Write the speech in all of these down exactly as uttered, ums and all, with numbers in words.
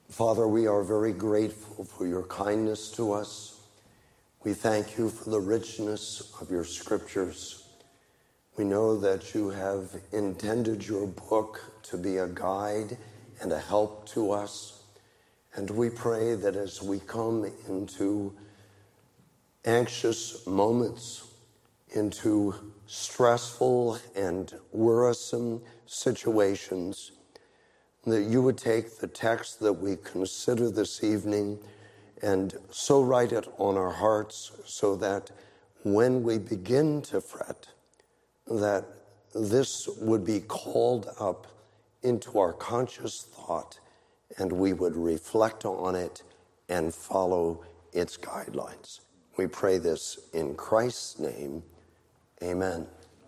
Father, we are very grateful for your kindness to us. We thank you for the richness of your scriptures. We know that you have intended your book to be a guide and a help to us. And we pray that as we come into anxious moments, into stressful and worrisome situations, that you would take the text that we consider this evening and so write it on our hearts so that when we begin to fret, that this would be called up into our conscious thought and we would reflect on it and follow its guidelines. We pray this in Christ's name. Amen.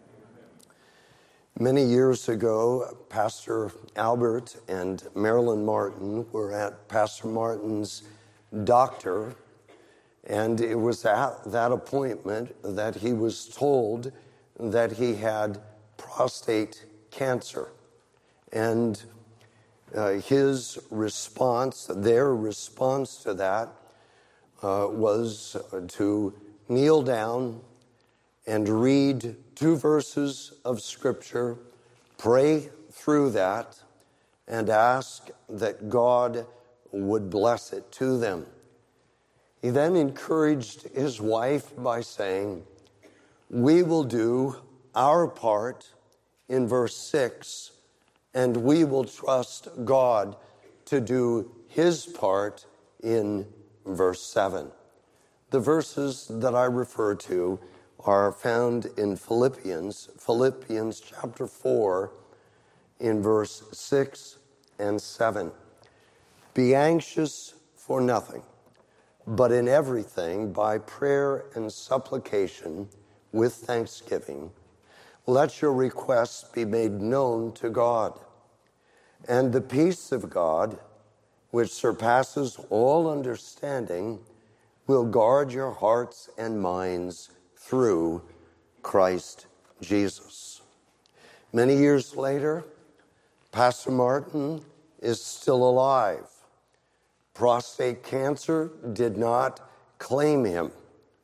Many years ago, Pastor Albert and Marilyn Martin were at Pastor Martin's doctor, and it was at that appointment that he was told that he had prostate cancer. And uh, his response, their response to that uh, was to kneel down and read two verses of Scripture, pray through that, and ask that God would bless it to them. He then encouraged his wife by saying, "We will do our part in verse six, and we will trust God to do his part in verse seven. The verses that I refer to are found in Philippians, Philippians chapter four, in verse six and seven. Be anxious for nothing, but in everything, by prayer and supplication, with thanksgiving, let your requests be made known to God. And the peace of God, which surpasses all understanding, will guard your hearts and minds through Christ Jesus." Many years later, Pastor Martin is still alive. Prostate cancer did not claim him.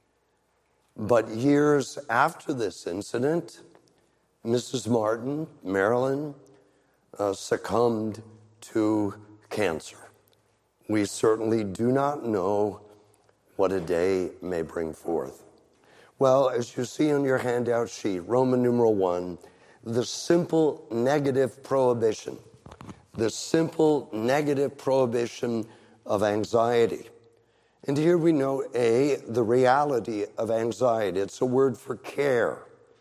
But years after this incident, Missus Martin, Marilyn, uh, succumbed to cancer. We certainly do not know what a day may bring forth. Well, as you see on your handout sheet, Roman numeral one, the simple negative prohibition, the simple negative prohibition of anxiety. And here we know, A, the reality of anxiety. It's a word for care,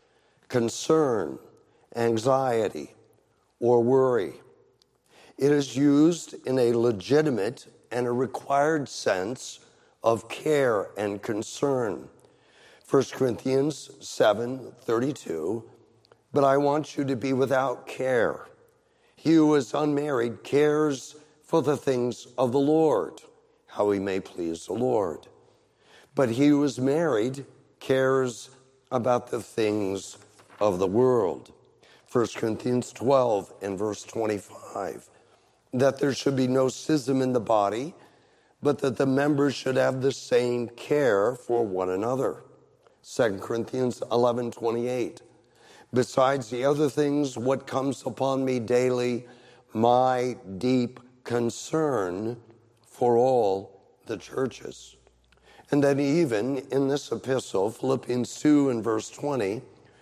concern, anxiety, or worry. It is used in a legitimate and a required sense of care and concern. First Corinthians seven thirty-two, but I want you to be without care. He who is unmarried cares for the things of the Lord, how he may please the Lord. But he who is married cares about the things of the world. First Corinthians twelve and verse twenty-five, that there should be no schism in the body, but that the members should have the same care for one another. Second Corinthians eleven twenty-eight. Besides the other things, what comes upon me daily, my deep concern for all the churches. And then even in this epistle, Philippians two and verse twenty,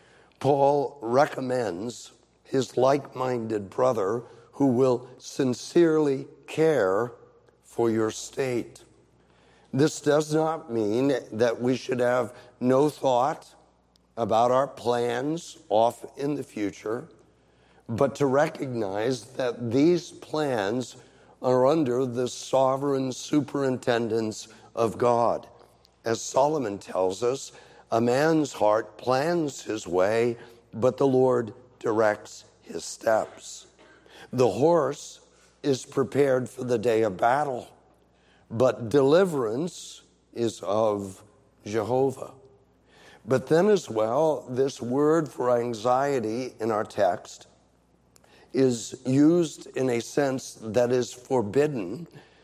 Paul recommends his like-minded brother who will sincerely care for your state. This does not mean that we should have no thought about our plans off in the future, but to recognize that these plans are under the sovereign superintendence of God. As Solomon tells us, a man's heart plans his way, but the Lord directs his steps. The horse is prepared for the day of battle, but deliverance is of Jehovah. But then as well, this word for anxiety in our text is used in a sense that is forbidden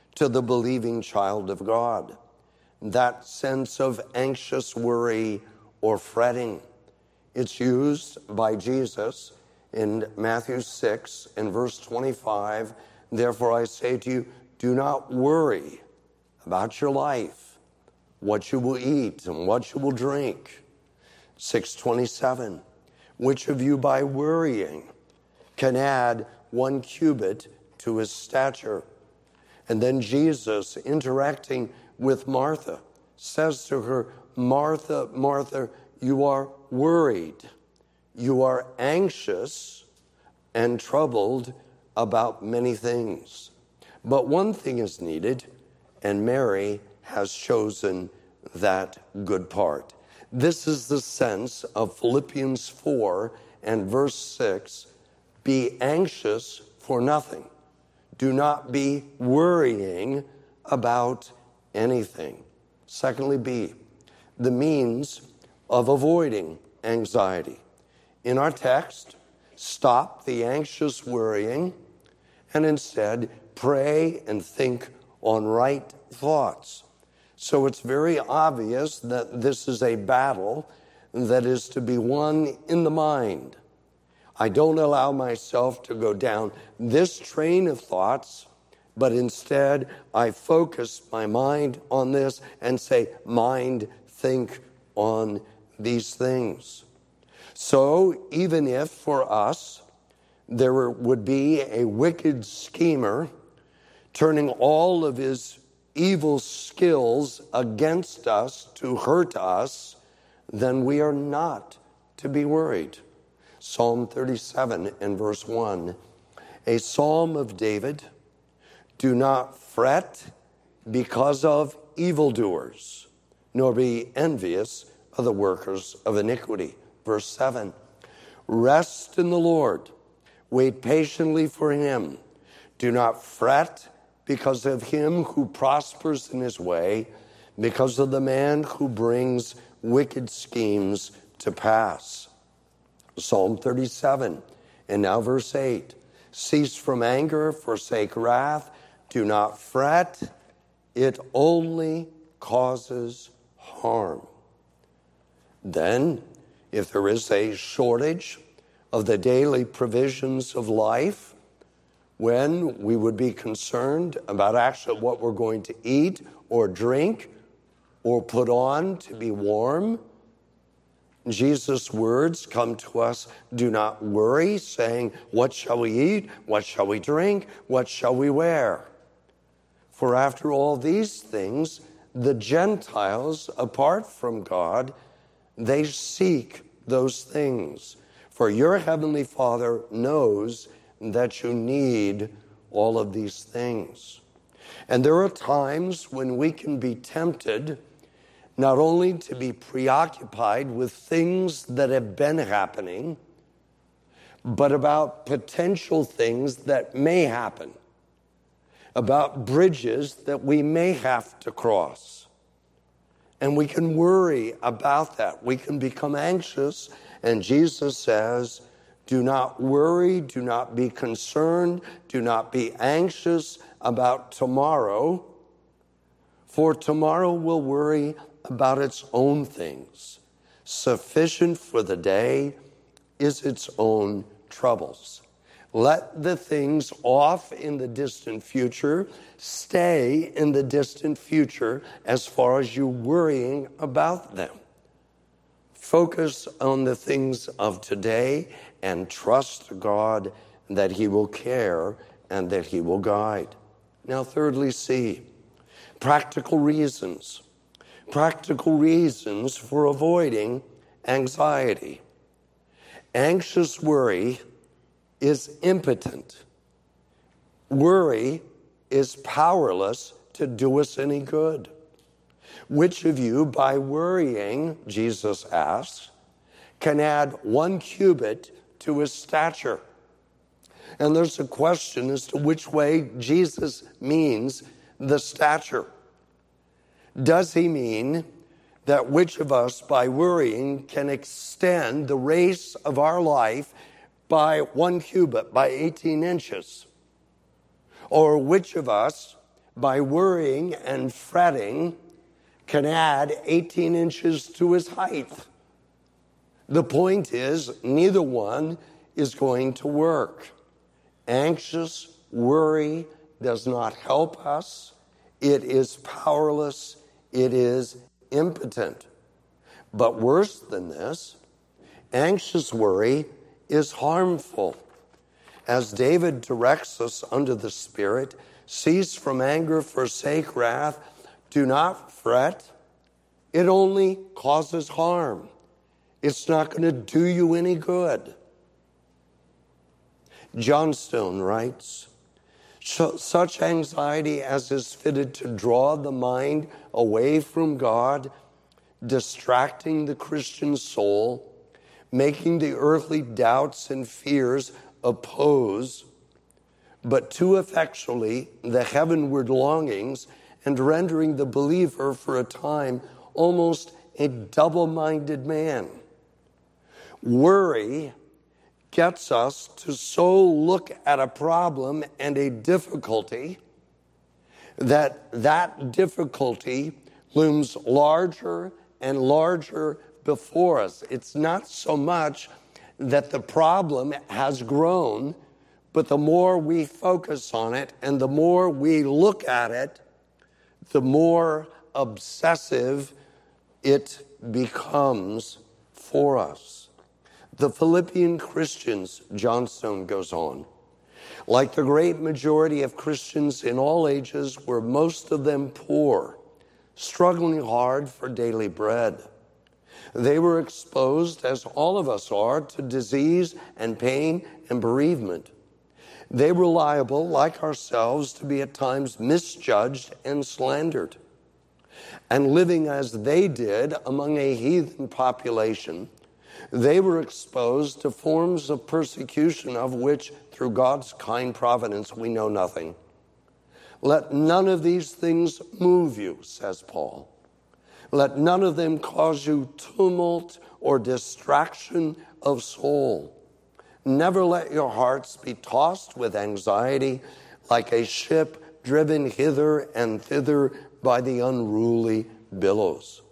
to the believing child of God. That sense of anxious worry or fretting, it's used by Jesus in Matthew six and verse twenty-five. Therefore I say to you, do not worry about your life, what you will eat and what you will drink. six twenty-seven, which of you by worrying can add one cubit to his stature? And then Jesus, interacting with Martha, says to her, Martha, Martha, you are worried, you are anxious and troubled about many things. But one thing is needed, and Mary has chosen that good part. This is the sense of Philippians four and verse six. Be anxious for nothing. Do not be worrying about anything. Secondly, B, the means of avoiding anxiety. In our text, stop the anxious worrying and instead pray and think on right thoughts. So it's very obvious that this is a battle that is to be won in the mind. I don't allow myself to go down this train of thoughts, but instead I focus my mind on this and say, mind, think on these things. So even if for us there would be a wicked schemer turning all of his evil skills against us to hurt us, then we are not to be worried. Psalm thirty-seven and verse one, a psalm of David, do not fret because of evildoers, nor be envious of the workers of iniquity. Verse seven, rest in the Lord, wait patiently for him. Do not fret because of him who prospers in his way, because of the man who brings wicked schemes to pass. Psalm thirty-seven, and now verse eight, cease from anger, forsake wrath, do not fret, it only causes harm. Then, if there is a shortage of the daily provisions of life, when we would be concerned about actually what we're going to eat or drink or put on to be warm, Jesus' words come to us, do not worry, saying, what shall we eat? What shall we drink? What shall we wear? For after all these things, the Gentiles, apart from God, they seek those things. For your heavenly Father knows that you need all of these things. And there are times when we can be tempted not only to be preoccupied with things that have been happening, but about potential things that may happen, about bridges that we may have to cross. And we can worry about that. We can become anxious, and Jesus says, do not worry, do not be concerned, do not be anxious about tomorrow, for tomorrow will worry about its own things. Sufficient for the day is its own troubles. Let the things off in the distant future stay in the distant future as far as you worrying about them. Focus on the things of today and trust God that he will care and that he will guide. Now, thirdly, C, practical reasons. Practical reasons for avoiding anxiety. Anxious worry is impotent. Worry is powerless to do us any good. Which of you, by worrying, Jesus asks, can add one cubit to his stature? And there's a question as to which way Jesus means the stature. Does he mean that which of us, by worrying, can extend the race of our life by one cubit, by eighteen inches? Or which of us, by worrying and fretting, can add eighteen inches to his height. The point is, neither one is going to work. Anxious worry does not help us. It is powerless. It is impotent. But worse than this, anxious worry is harmful. As David directs us under the Spirit, cease from anger, forsake wrath, do not fret. It only causes harm. It's not going to do you any good. Johnstone writes, such anxiety as is fitted to draw the mind away from God, distracting the Christian soul, making the earthly doubts and fears oppose, but too effectually the heavenward longings, and rendering the believer for a time almost a double-minded man. Worry gets us to so look at a problem and a difficulty that that difficulty looms larger and larger before us. It's not so much that the problem has grown, but the more we focus on it and the more we look at it, the more obsessive it becomes for us. The Philippian Christians, Johnstone goes on, like the great majority of Christians in all ages, were most of them poor, struggling hard for daily bread. They were exposed, as all of us are, to disease and pain and bereavement. They were liable, like ourselves, to be at times misjudged and slandered. And living as they did among a heathen population, they were exposed to forms of persecution of which, through God's kind providence, we know nothing. Let none of these things move you, says Paul. Let none of them cause you tumult or distraction of soul. Never let your hearts be tossed with anxiety like a ship driven hither and thither by the unruly billows.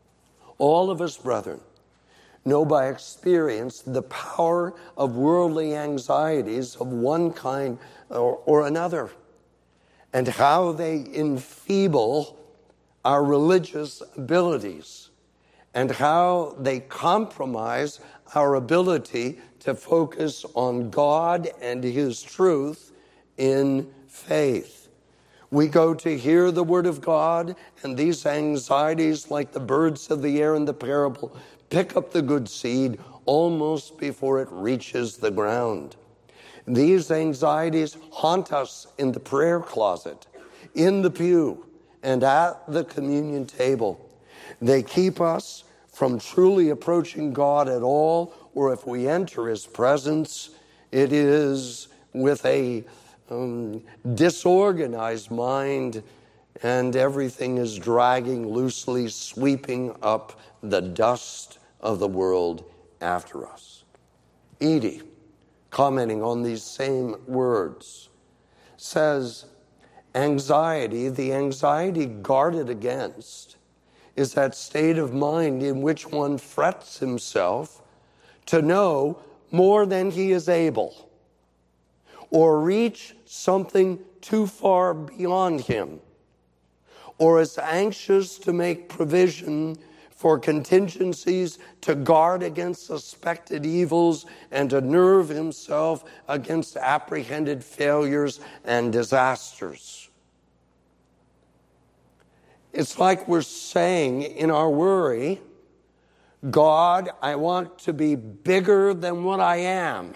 All of us, brethren, know by experience the power of worldly anxieties of one kind or, or another, and how they enfeeble our religious abilities, and how they compromise our ability to focus on God and His truth in faith. We go to hear the Word of God, and these anxieties, like the birds of the air in the parable, pick up the good seed almost before it reaches the ground. These anxieties haunt us in the prayer closet, in the pew, and at the communion table. They keep us from truly approaching God at all, or if we enter His presence, it is with a um, disorganized mind, and everything is dragging loosely, sweeping up the dust of the world after us. Eadie, commenting on these same words, says, anxiety, the anxiety guarded against, is that state of mind in which one frets himself to know more than he is able, or reach something too far beyond him, or is anxious to make provision for contingencies, to guard against suspected evils, and to nerve himself against apprehended failures and disasters. It's like we're saying in our worry, God, I want to be bigger than what I am.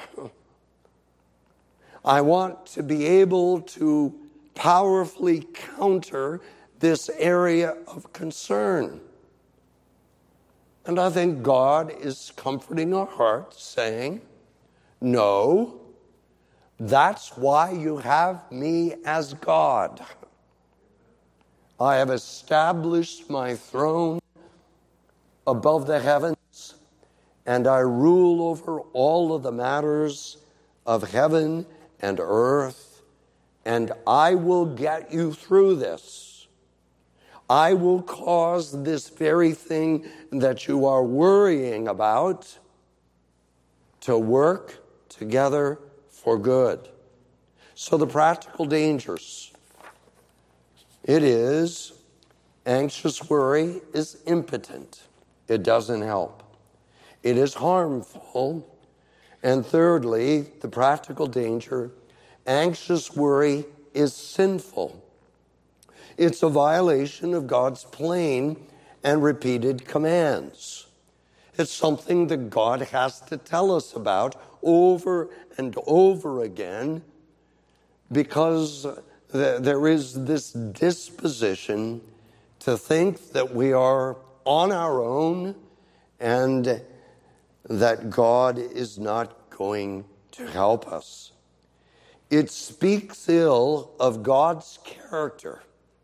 I want to be able to powerfully counter this area of concern. And I think God is comforting our hearts, saying, no, that's why you have me as God. I have established my throne above the heavens, and I rule over all of the matters of heaven and earth and I will get you through this. I will cause this very thing that you are worrying about to work together for good. So the practical dangers. It is, anxious worry is impotent. It doesn't help. It is harmful. And thirdly, the practical danger, anxious worry is sinful. It's a violation of God's plain and repeated commands. It's something that God has to tell us about over and over again, because there is this disposition to think that we are on our own and that God is not going to help us. It speaks ill of God's character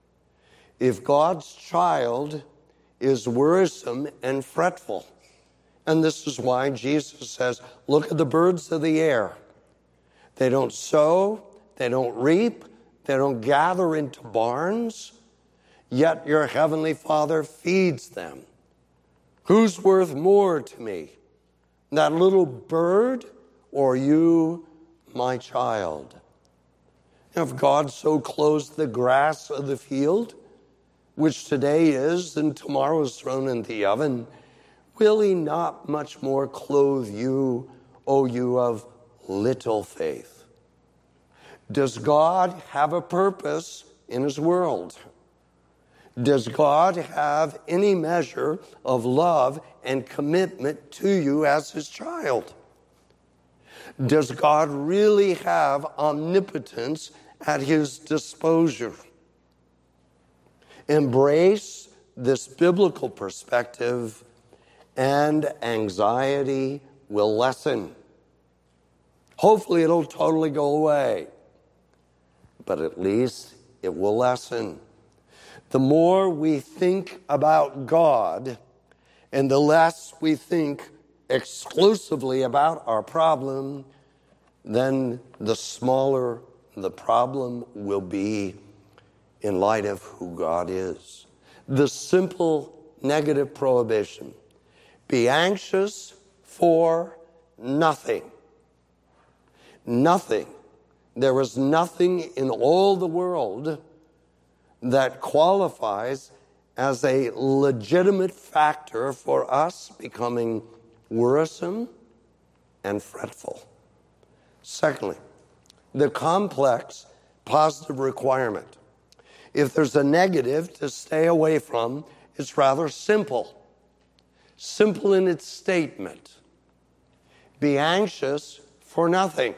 if God's child is worrisome and fretful. And this is why Jesus says, look at the birds of the air. They don't sow, they don't reap, they don't gather into barns, yet your heavenly Father feeds them. Who's worth more to me, that little bird or you, my child? If God so clothes the grass of the field, which today is and tomorrow is thrown in the oven, will he not much more clothe you, O you of little faith? Does God have a purpose in his world? Does God have any measure of love and commitment to you as his child? Does God really have omnipotence at his disposal? Embrace this biblical perspective, and anxiety will lessen. Hopefully it'll totally go away, but at least it will lessen. The more we think about God and the less we think exclusively about our problem, then the smaller the problem will be in light of who God is. The simple negative prohibition: be anxious for nothing. Nothing. There is nothing in all the world that qualifies as a legitimate factor for us becoming worrisome and fretful. Secondly, the complex positive requirement. If there's a negative to stay away from, it's rather simple. Simple in its statement. Be anxious for nothing.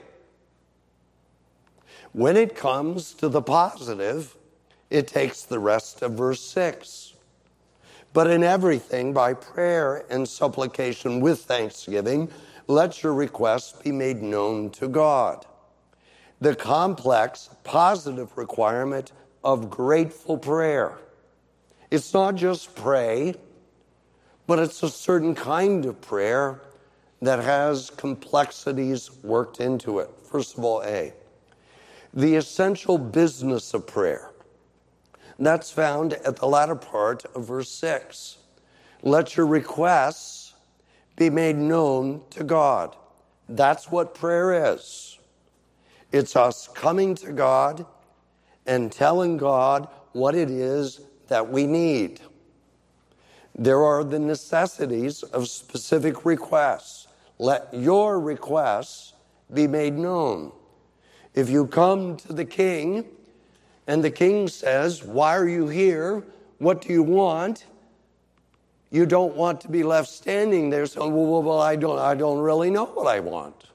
When it comes to the positive, it takes the rest of verse six. But in everything, by prayer and supplication with thanksgiving, let your requests be made known to God. The complex positive requirement of grateful prayer. It's not just pray, but it's a certain kind of prayer that has complexities worked into it. First of all, A, the essential business of prayer. That's found at the latter part of verse six. Let your requests be made known to God. That's what prayer is. It's us coming to God and telling God what it is that we need. There are the necessities of specific requests. Let your requests be made known. If you come to the king and the king says, why are you here? What do you want? You don't want to be left standing there saying, well, well, I don't, I don't really know what I want.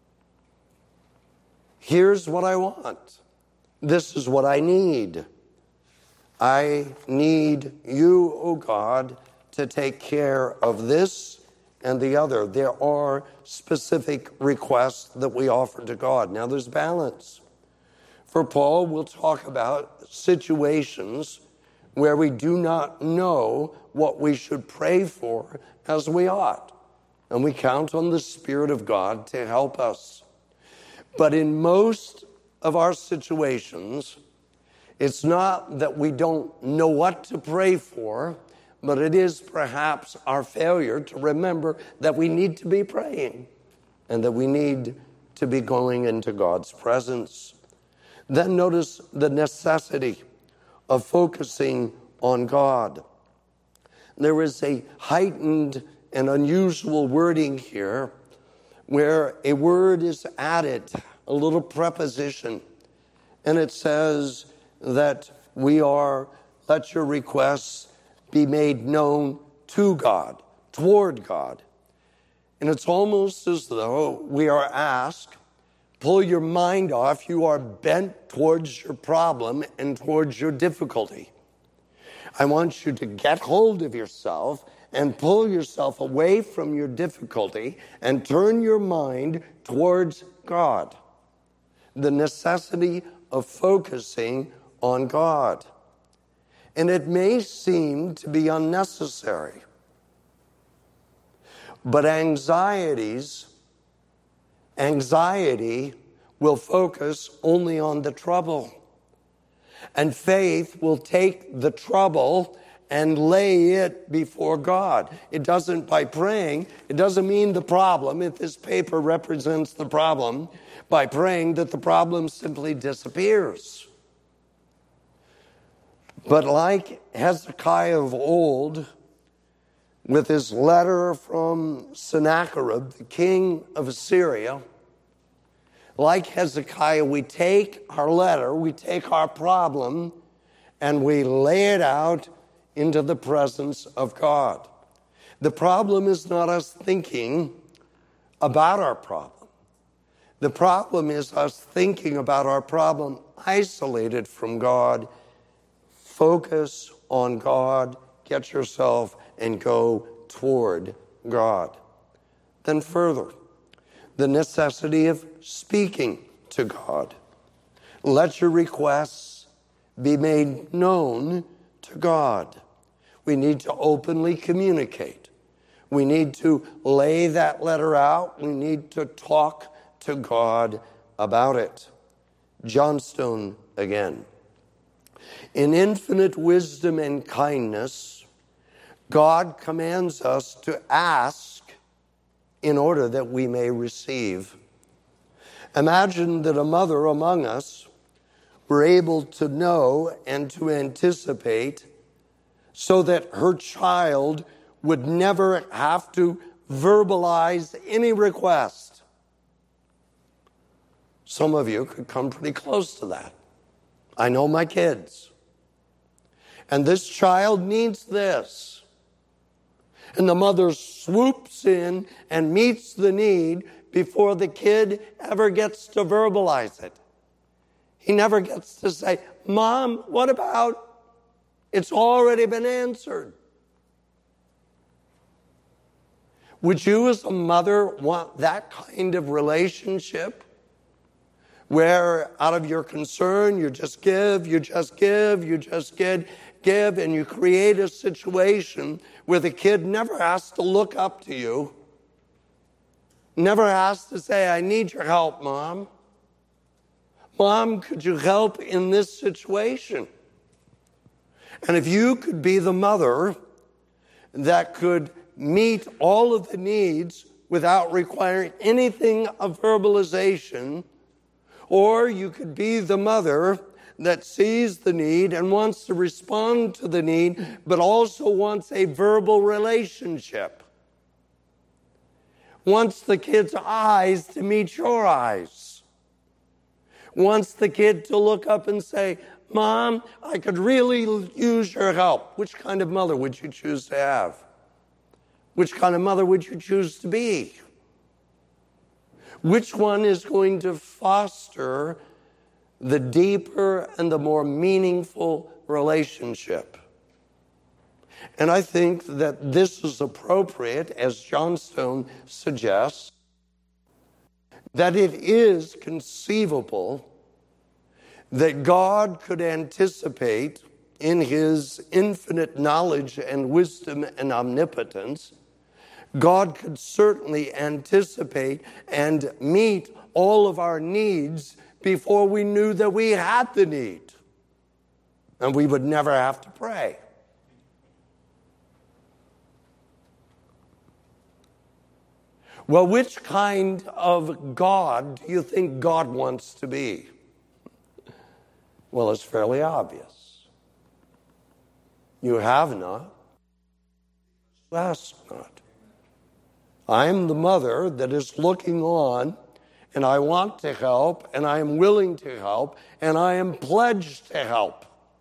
Here's what I want. This is what I need. I need you, O God, to take care of this and the other. There are specific requests that we offer to God. Now there's balance. For Paul, we'll talk about situations where we do not know what we should pray for as we ought. And we count on the Spirit of God to help us. But in most of our situations, it's not that we don't know what to pray for, but it is perhaps our failure to remember that we need to be praying and that we need to be going into God's presence. Then notice the necessity of focusing on God. There is a heightened and unusual wording here where a word is added, a little preposition, and it says that we are, let your requests be made known to God, toward God. And it's almost as though we are asked, pull your mind off, you are bent towards your problem and towards your difficulty. I want you to get hold of yourself and pull yourself away from your difficulty and turn your mind towards God. The necessity of focusing on God. And it may seem to be unnecessary, but anxieties, anxiety will focus only on the trouble. And faith will take the trouble and lay it before God. It doesn't, by praying, it doesn't mean the problem, if this paper represents the problem, by praying that the problem simply disappears. But like Hezekiah of old, with his letter from Sennacherib, the king of Assyria, like Hezekiah, we take our letter, we take our problem, and we lay it out into the presence of God. The problem is not us thinking about our problem. The problem is us thinking about our problem isolated from God. Focus on God, get yourself, and go toward God. Then further, the necessity of speaking to God. Let your requests be made known to God. We need to openly communicate. We need to lay that letter out. We need to talk to God about it. Johnstone again. In infinite wisdom and kindness, God commands us to ask in order that we may receive. Imagine that a mother among us were able to know and to anticipate so that her child would never have to verbalize any request. Some of you could come pretty close to that. I know my kids. And this child needs this. And the mother swoops in and meets the need before the kid ever gets to verbalize it. He never gets to say, Mom, what about? It's already been answered. Would you as a mother want that kind of relationship where out of your concern you just give, you just give, you just give, give, and you create a situation where the kid never has to look up to you, never has to say, I need your help, Mom. Mom, could you help in this situation? And if you could be the mother that could meet all of the needs without requiring anything of verbalization, or you could be the mother that sees the need and wants to respond to the need, but also wants a verbal relationship. Wants the kid's eyes to meet your eyes. Wants the kid to look up and say, Mom, I could really use your help. Which kind of mother would you choose to have? Which kind of mother would you choose to be? Which one is going to foster the deeper and the more meaningful relationship? And I think that this is appropriate, as Johnstone suggests, that it is conceivable that God could anticipate in his infinite knowledge and wisdom and omnipotence, God could certainly anticipate and meet all of our needs before we knew that we had the need. And we would never have to pray. Well, which kind of God do you think God wants to be? Well, it's fairly obvious. You have not, you ask not. I am the mother that is looking on, and I want to help, and I am willing to help, and I am pledged to help.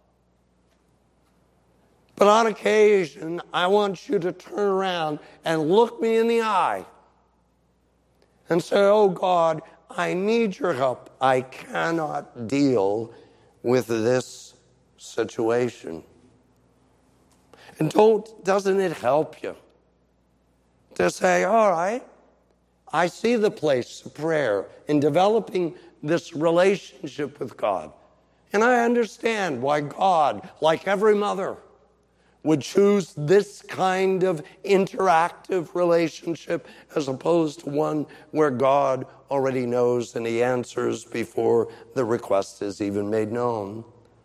But on occasion, I want you to turn around and look me in the eye and say, oh God, I need your help. I cannot deal with this situation. And don't, doesn't it help you to say, all right, I see the place of prayer in developing this relationship with God. And I understand why God, like every mother, would choose this kind of interactive relationship as opposed to one where God already knows and he answers before the request is even made known.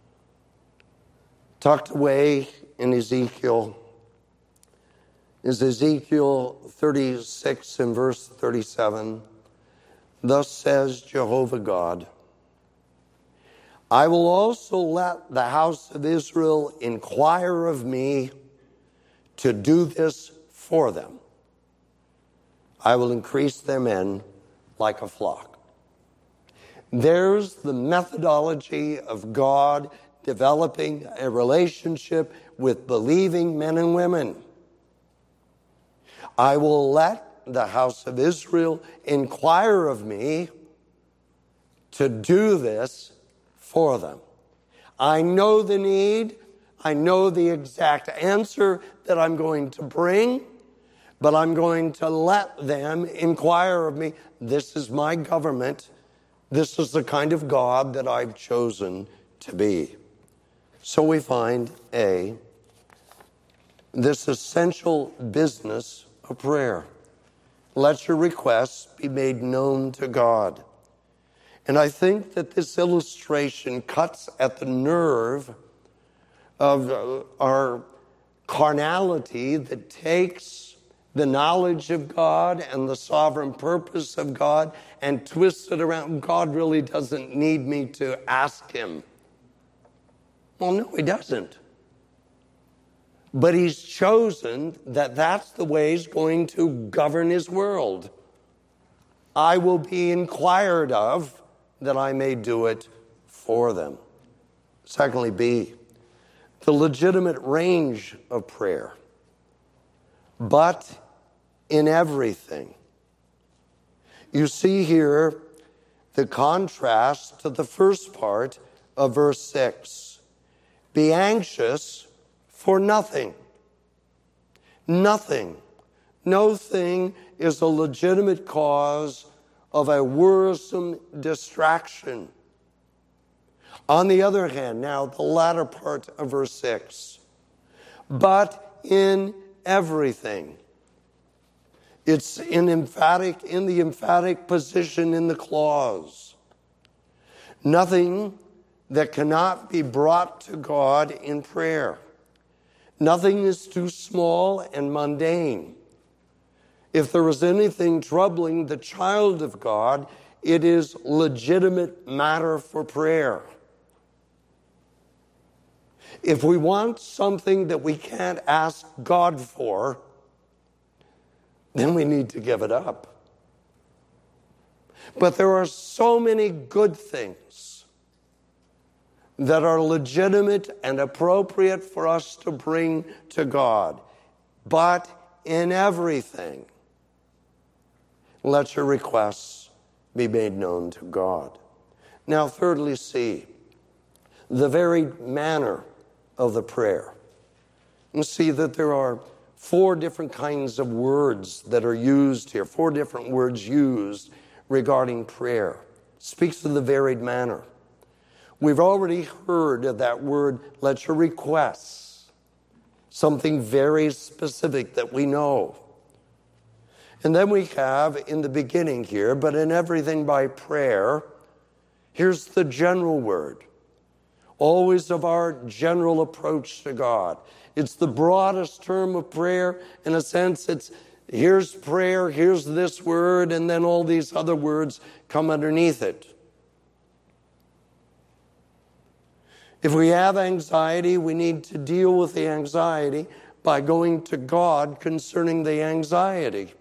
Tucked away in Ezekiel is Ezekiel thirty-six and verse thirty-seven. Thus says Jehovah God, I will also let the house of Israel inquire of me to do this for them. I will increase their men like a flock. There's the methodology of God developing a relationship with believing men and women. I will let the house of Israel inquire of me to do this for them. I know the need. I know the exact answer that I'm going to bring, but I'm going to let them inquire of me. This is my government. This is the kind of God that I've chosen to be. So we find A, this essential business of prayer. Let your requests be made known to God. And I think that this illustration cuts at the nerve of our carnality that takes the knowledge of God and the sovereign purpose of God and twists it around. God really doesn't need me to ask him. Well, no, he doesn't. But he's chosen that that's the way he's going to govern his world. I will be inquired of, that I may do it for them. Secondly, B, the legitimate range of prayer. But in everything. You see here the contrast to the first part of verse six. Be anxious for nothing. Nothing. No thing is a legitimate cause of a worrisome distraction. On the other hand, now the latter part of verse six, but in everything. It's in emphatic, in the emphatic position in the clause. Nothing that cannot be brought to God in prayer. Nothing is too small and mundane. If there is anything troubling the child of God, it is legitimate matter for prayer. If we want something that we can't ask God for, then we need to give it up. But there are so many good things that are legitimate and appropriate for us to bring to God. But in everything, let your requests be made known to God. Now, thirdly, C, the very manner of the prayer. You see that there are four different kinds of words that are used here, four different words used regarding prayer. It speaks of the varied manner. We've already heard of that word, let your requests, something very specific that we know. And then we have in the beginning here, but in everything by prayer, Here's the general word, always of our general approach to God. It's the broadest term of prayer. In a sense, it's here's prayer, here's this word, and then all these other words come underneath it. If we have anxiety, we need to deal with the anxiety by going to God concerning the anxiety.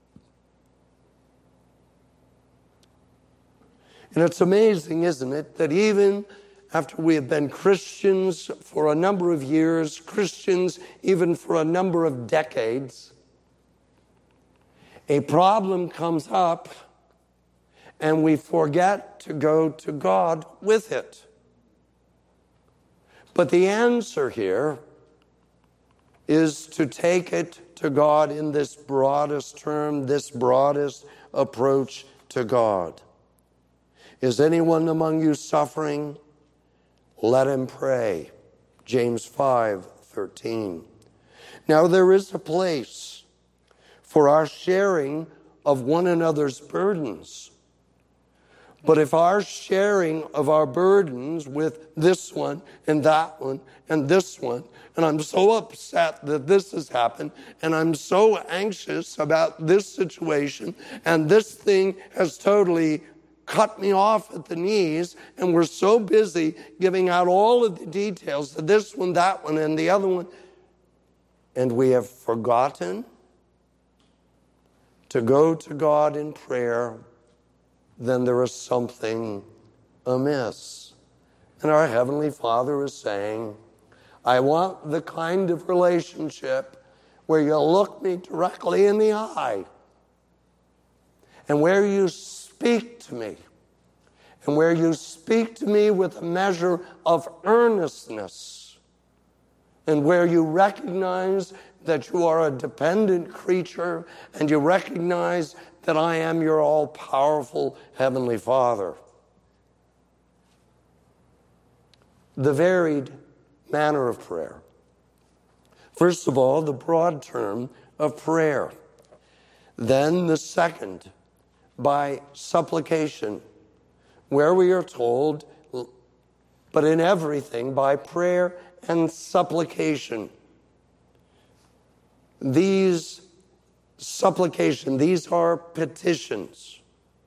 And it's amazing, isn't it, that even after we have been Christians for a number of years, Christians even for a number of decades, a problem comes up and we forget to go to God with it. But the answer here is to take it to God in this broadest term, this broadest approach to God. Is anyone among you suffering? Let him pray. James five thirteen. Now there is a place for our sharing of one another's burdens. But if our sharing of our burdens with this one and that one and this one, and I'm so upset that this has happened, and I'm so anxious about this situation, and this thing has totally cut me off at the knees, and we're so busy giving out all of the details to this one, that one, and the other one, and we have forgotten to go to God in prayer, then there is something amiss. And our Heavenly Father is saying, I want the kind of relationship where you look me directly in the eye and where you speak to me, and where you speak to me with a measure of earnestness, and where you recognize that you are a dependent creature, and you recognize that I am your all-powerful Heavenly Father. The varied manner of prayer. First of all, the broad term of prayer. Then the second, by supplication, where we are told, but in everything, by prayer and supplication. These supplication, these are petitions.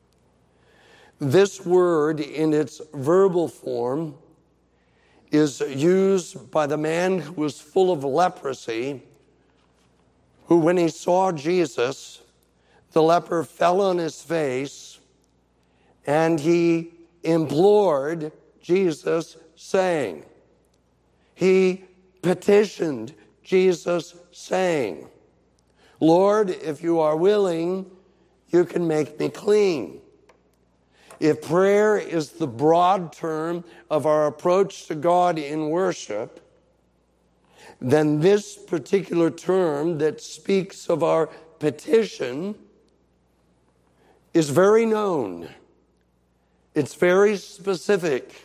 This word in its verbal form is used by the man who was full of leprosy, who when he saw Jesus, the leper fell on his face and he implored Jesus, saying, he petitioned Jesus, saying, Lord, if you are willing, you can make me clean. If prayer is the broad term of our approach to God in worship, then this particular term that speaks of our petition is very known. It's very specific.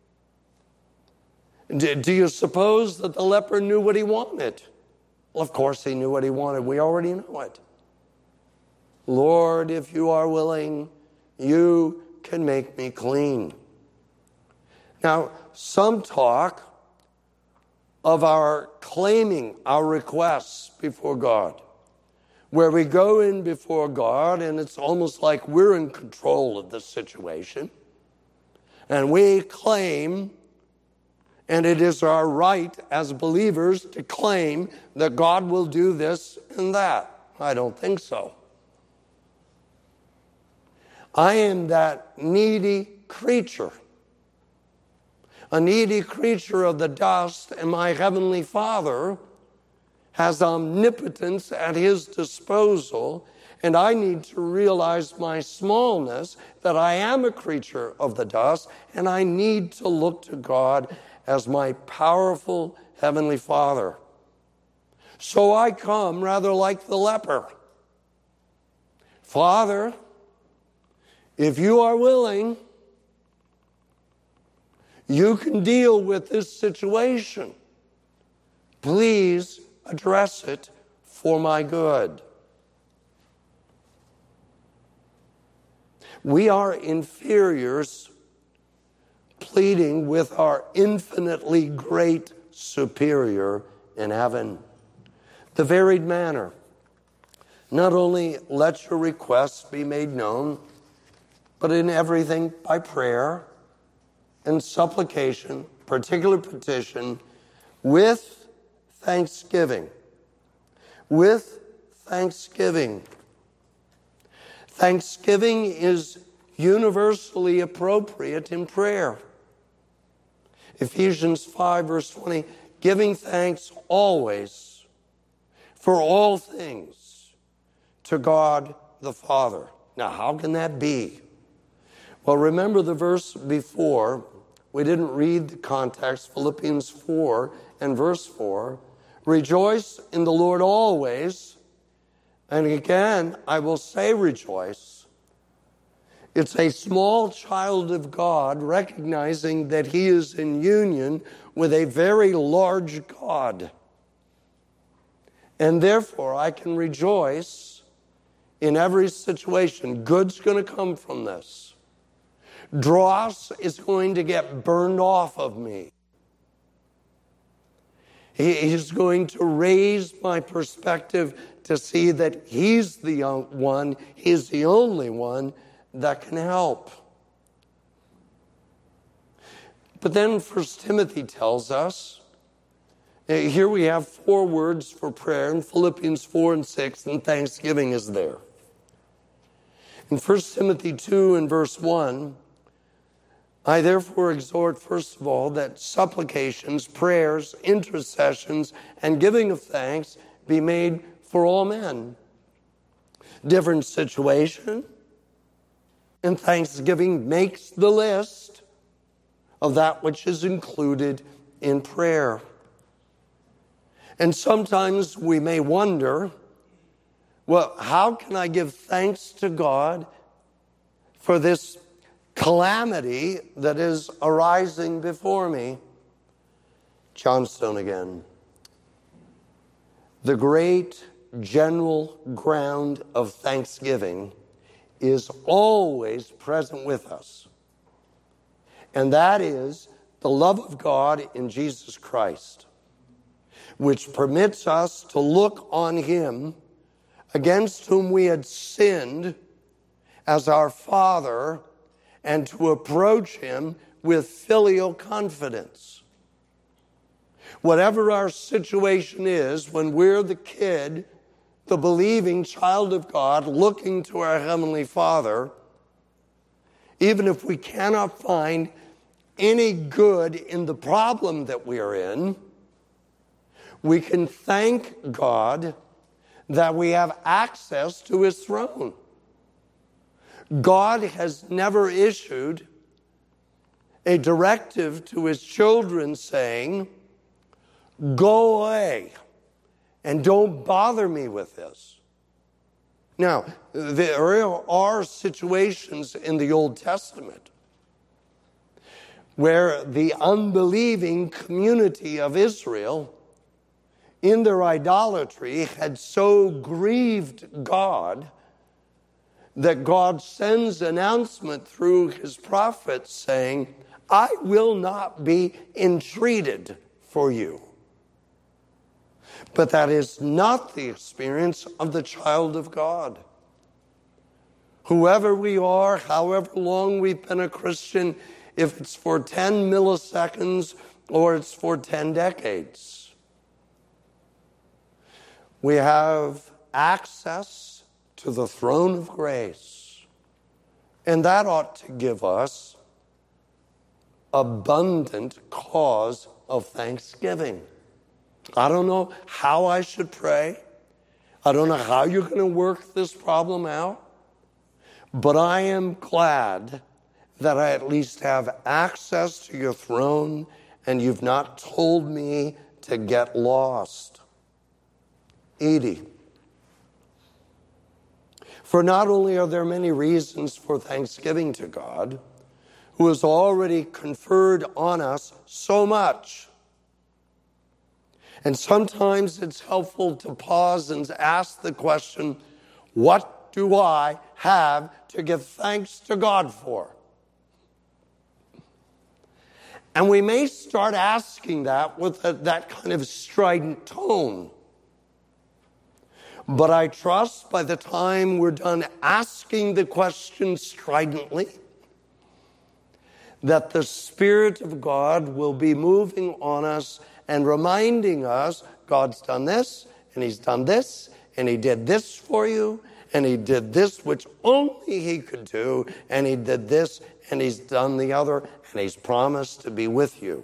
Do you suppose that the leper knew what he wanted? Well, of course he knew what he wanted. We already know it. Lord, if you are willing, you can make me clean. Now, some talk of our claiming our requests before God, where we go in before God and it's almost like we're in control of the situation, and we claim, and it is our right as believers to claim that God will do this and that. I don't think so. I am that needy creature, a needy creature of the dust, and my Heavenly Father has omnipotence at His disposal, and I need to realize my smallness, that I am a creature of the dust, and I need to look to God as my powerful Heavenly Father. So I come rather like the leper. Father, if you are willing, you can deal with this situation. Please address it for my good. We are inferiors pleading with our infinitely great superior in heaven. The varied manner. Not only let your requests be made known, but in everything by prayer and supplication, particular petition, with thanksgiving. With thanksgiving. Thanksgiving is universally appropriate in prayer. Ephesians five, verse twenty, giving thanks always for all things to God the Father. Now, how can that be? Well, remember the verse before. We didn't read the context, Philippians four and verse four. Rejoice in the Lord always. And again, I will say rejoice. It's a small child of God recognizing that he is in union with a very large God. And therefore, I can rejoice in every situation. Good's going to come from this. Dross is going to get burned off of me. He is going to raise my perspective to see that he's the one, he's the only one that can help. But then First Timothy tells us, here we have four words for prayer in Philippians four and six, and thanksgiving is there. In First Timothy two and verse one, I therefore exhort, first of all, that supplications, prayers, intercessions, and giving of thanks be made for all men. Different situation, and thanksgiving makes the list of that which is included in prayer. And sometimes we may wonder, well, how can I give thanks to God for this calamity that is arising before me? Johnstone again. The great general ground of thanksgiving is always present with us. And that is the love of God in Jesus Christ, which permits us to look on him against whom we had sinned as our Father, and to approach him with filial confidence. Whatever our situation is, when we're the kid, the believing child of God, looking to our Heavenly Father, even if we cannot find any good in the problem that we are in, we can thank God that we have access to his throne. God has never issued a directive to his children saying, go away and don't bother me with this. Now, there are situations in the Old Testament where the unbelieving community of Israel, in their idolatry, had so grieved God that God sends announcement through his prophets saying, I will not be entreated for you. But that is not the experience of the child of God. Whoever we are, however long we've been a Christian, if it's for ten milliseconds or it's for ten decades, we have access to the throne of grace. And that ought to give us abundant cause of thanksgiving. I don't know how I should pray. I don't know how you're going to work this problem out. But I am glad that I at least have access to your throne and you've not told me to get lost. Edie. For not only are there many reasons for thanksgiving to God, who has already conferred on us so much. And sometimes it's helpful to pause and ask the question, what do I have to give thanks to God for? And we may start asking that with a, that kind of strident tone. But I trust by the time we're done asking the question stridently, that the Spirit of God will be moving on us and reminding us, God's done this, and He's done this, and He did this for you, and He did this which only He could do, and He did this, and He's done the other, and He's promised to be with you.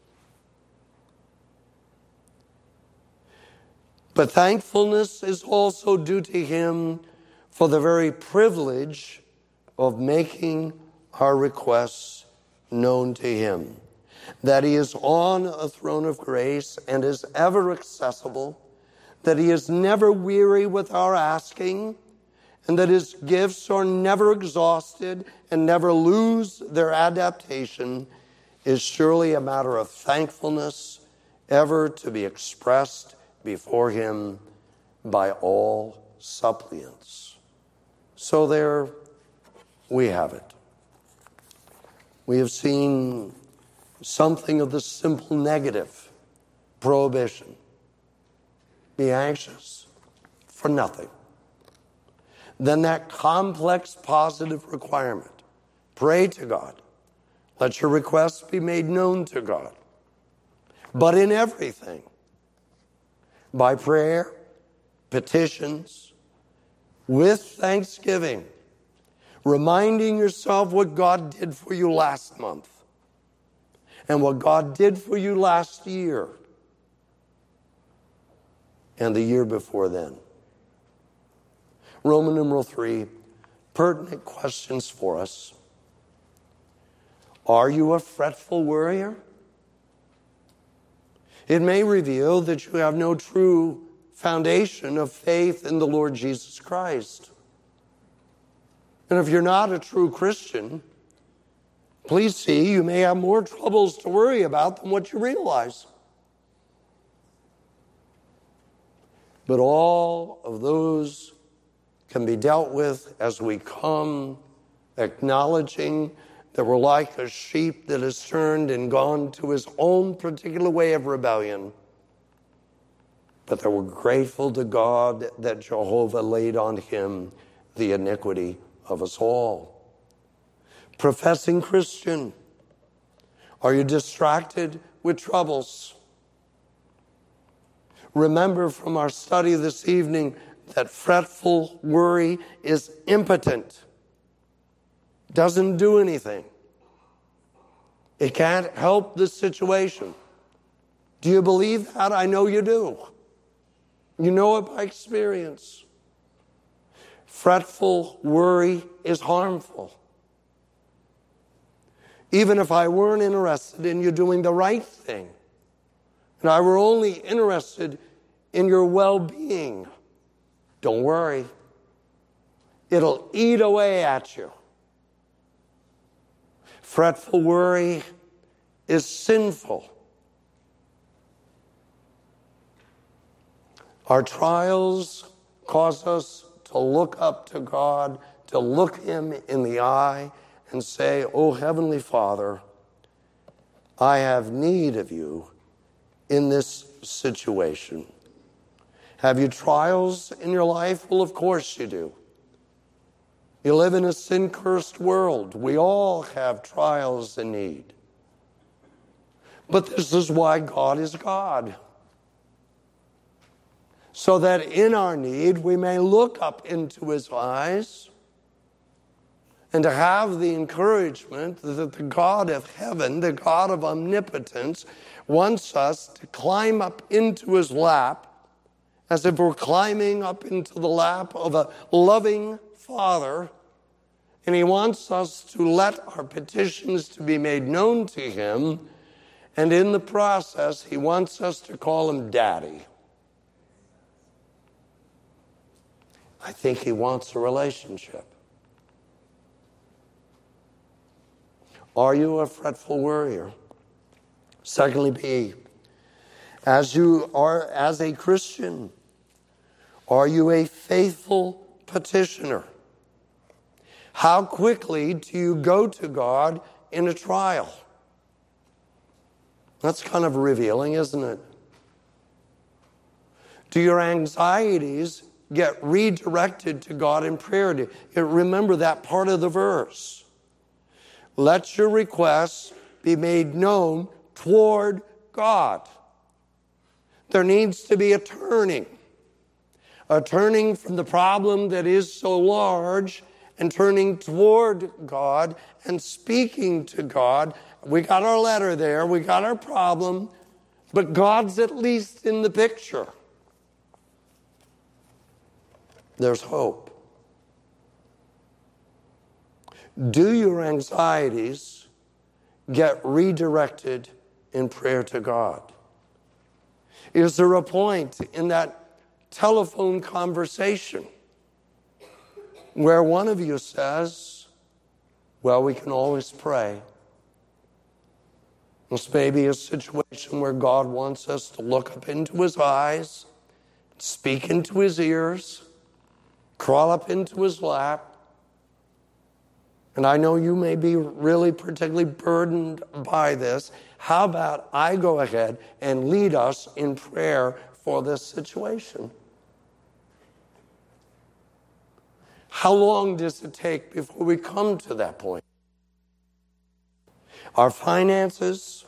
But thankfulness is also due to Him for the very privilege of making our requests known to Him. That He is on a throne of grace and is ever accessible. That He is never weary with our asking. And that His gifts are never exhausted and never lose their adaptation is surely a matter of thankfulness ever to be expressed before Him by all suppliants. So there we have it. We have seen something of the simple negative prohibition. Be anxious for nothing. Then that complex positive requirement. Pray to God. Let your requests be made known to God. But in everything, by prayer, petitions, with thanksgiving, reminding yourself what God did for you last month and what God did for you last year and the year before then. Roman numeral three, pertinent questions for us. Are you a fretful worrier? It may reveal that you have no true foundation of faith in the Lord Jesus Christ. And if you're not a true Christian, please see you may have more troubles to worry about than what you realize. But all of those can be dealt with as we come acknowledging that we're like a sheep that has turned and gone to his own particular way of rebellion. But that we're grateful to God that Jehovah laid on him the iniquity of us all. Professing Christian, are you distracted with troubles? Remember from our study this evening that fretful worry is impotent. Doesn't do anything. It can't help the situation. Do you believe that? I know you do. You know it by experience. Fretful worry is harmful. Even if I weren't interested in you doing the right thing, and I were only interested in your well-being, don't worry. It'll eat away at you. Fretful worry is sinful. Our trials cause us to look up to God, to look Him in the eye and say, "Oh, Heavenly Father, I have need of you in this situation." Have you trials in your life? Well, of course you do. You live in a sin-cursed world. We all have trials and need. But this is why God is God. So that in our need we may look up into His eyes and to have the encouragement that the God of heaven, the God of omnipotence, wants us to climb up into His lap as if we're climbing up into the lap of a loving Father. And He wants us to let our petitions to be made known to Him. And in the process, He wants us to call Him Daddy. I think He wants a relationship. Are you a fretful worrier? Secondly, B, as you are, as a Christian, are you a faithful petitioner? How quickly do you go to God in a trial? That's kind of revealing, isn't it? Do your anxieties get redirected to God in prayer? Do you remember that part of the verse? Let your requests be made known toward God. There needs to be a turning. A turning from the problem that is so large and turning toward God and speaking to God. We got our letter there. We got our problem. But God's at least in the picture. There's hope. Do your anxieties get redirected in prayer to God? Is there a point in that telephone conversation where one of you says, well, we can always pray? This may be a situation where God wants us to look up into his eyes, speak into his ears, crawl up into his lap. And I know you may be really particularly burdened by this. How about I go ahead and lead us in prayer for this situation? How long does it take before we come to that point? Our finances,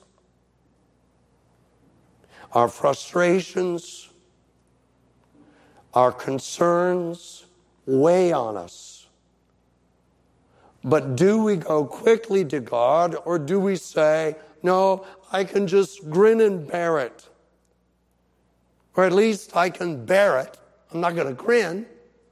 our frustrations, our concerns weigh on us. But do we go quickly to God, or do we say, no, I can just grin and bear it? Or at least I can bear it. I'm not going to grin.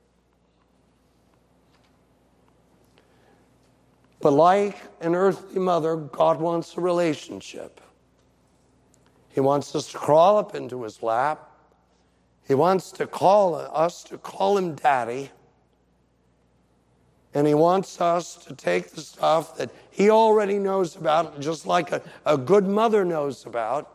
But like an earthly mother, God wants a relationship. He wants us to crawl up into his lap. He wants to call us to call him Daddy. And he wants us to take the stuff that he already knows about, just like a, a good mother knows about.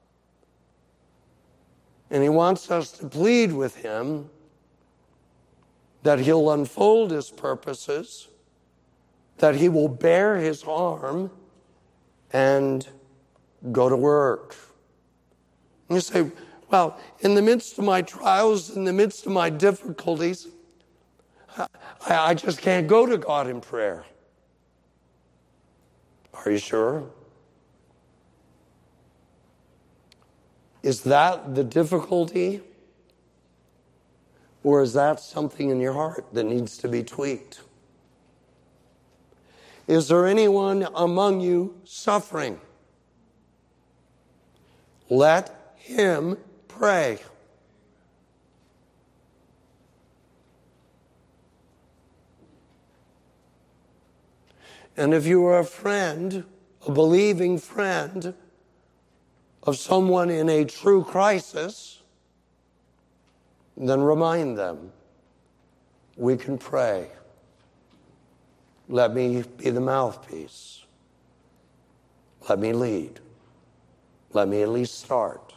And he wants us to plead with him that he'll unfold his purposes, that he will bear his arm and go to work. And you say, well, in the midst of my trials, in the midst of my difficulties, I, I just can't go to God in prayer. Are you sure? Is that the difficulty? Or is that something in your heart that needs to be tweaked? Is there anyone among you suffering? Let him pray. And if you are a friend, a believing friend of someone in a true crisis, then remind them, we can pray. Let me be the mouthpiece. Let me lead. Let me at least start.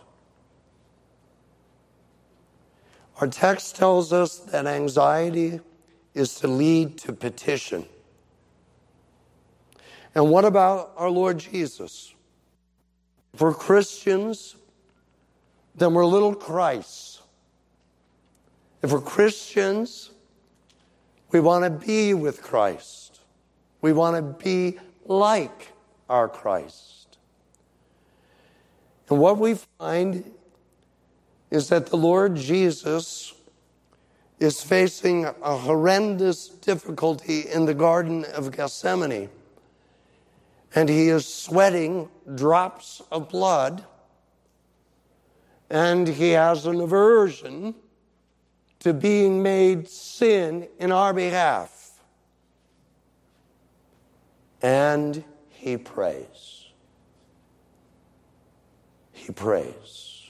Our text tells us that anxiety is to lead to petition. And what about our Lord Jesus? If we're Christians, then we're little Christs. If we're Christians, we want to be with Christ. We want to be like our Christ. And what we find is that the Lord Jesus is facing a horrendous difficulty in the Garden of Gethsemane. And he is sweating drops of blood. And he has an aversion to being made sin in our behalf. And he prays. He prays.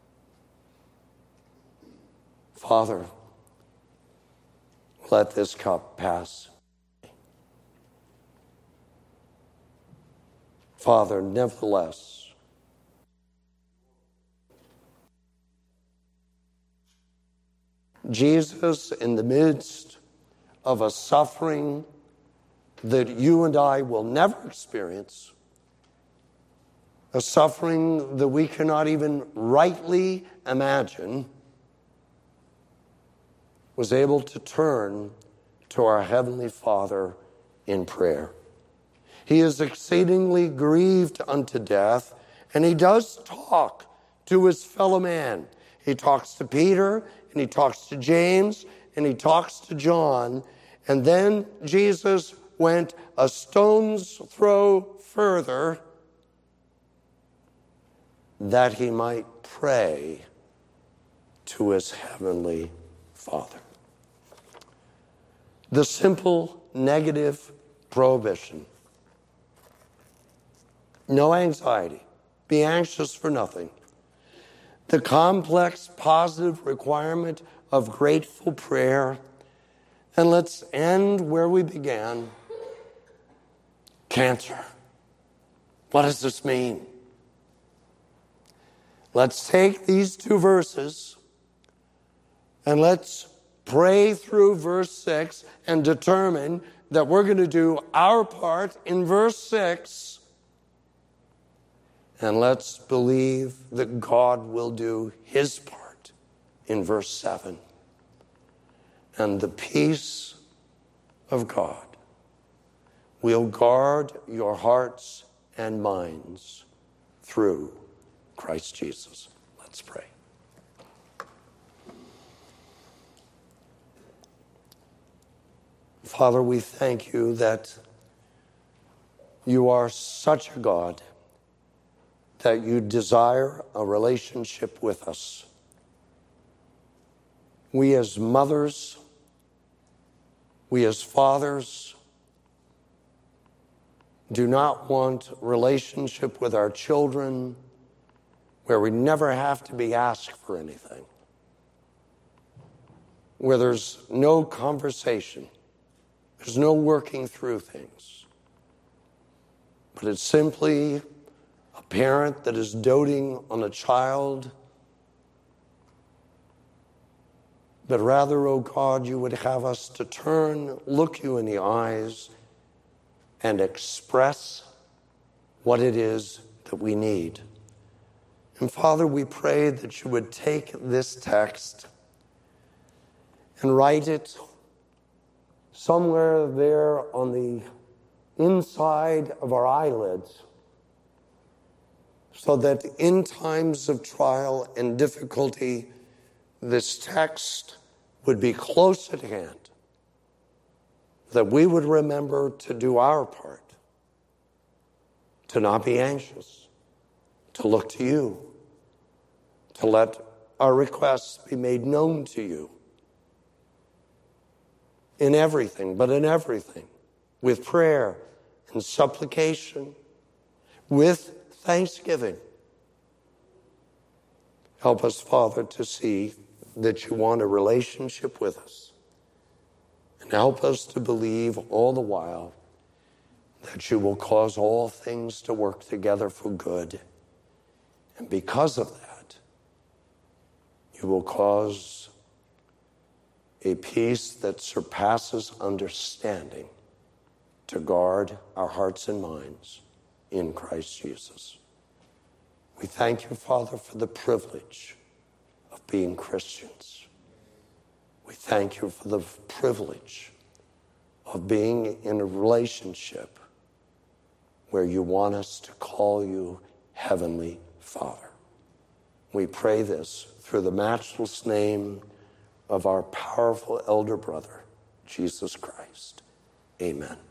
Father, let this cup pass. Father, nevertheless, Jesus, in the midst of a suffering that you and I will never experience, a suffering that we cannot even rightly imagine, was able to turn to our Heavenly Father in prayer. He is exceedingly grieved unto death, and he does talk to his fellow man. He talks to Peter, and he talks to James, and he talks to John, and then Jesus went a stone's throw further that he might pray to his Heavenly Father. The simple negative prohibition. No anxiety. Be anxious for nothing. The complex positive requirement of grateful prayer. And let's end where we began. Cancer. What does this mean? Let's take these two verses and let's pray through verse six and determine that we're going to do our part in verse six. And let's believe that God will do his part in verse seven. And the peace of God will guard your hearts and minds through Christ Jesus. Let's pray. Father, we thank you that you are such a God that you desire a relationship with us. We as mothers, we as fathers, do not want relationship with our children where we never have to be asked for anything, where there's no conversation, there's no working through things, but it's simply a parent that is doting on a child, but rather, oh God, you would have us to turn, look you in the eyes, and express what it is that we need. And Father, we pray that you would take this text and write it somewhere there on the inside of our eyelids, so that in times of trial and difficulty, this text would be close at hand, that we would remember to do our part, to not be anxious, to look to you, to let our requests be made known to you in everything, but in everything, with prayer and supplication, with thanksgiving. Help us, Father, to see that you want a relationship with us. And help us to believe all the while that you will cause all things to work together for good. And because of that, you will cause a peace that surpasses understanding to guard our hearts and minds in Christ Jesus. We thank you, Father, for the privilege of being Christians. We thank you for the privilege of being in a relationship where you want us to call you Heavenly Father. We pray this through the matchless name of our powerful elder brother, Jesus Christ. Amen.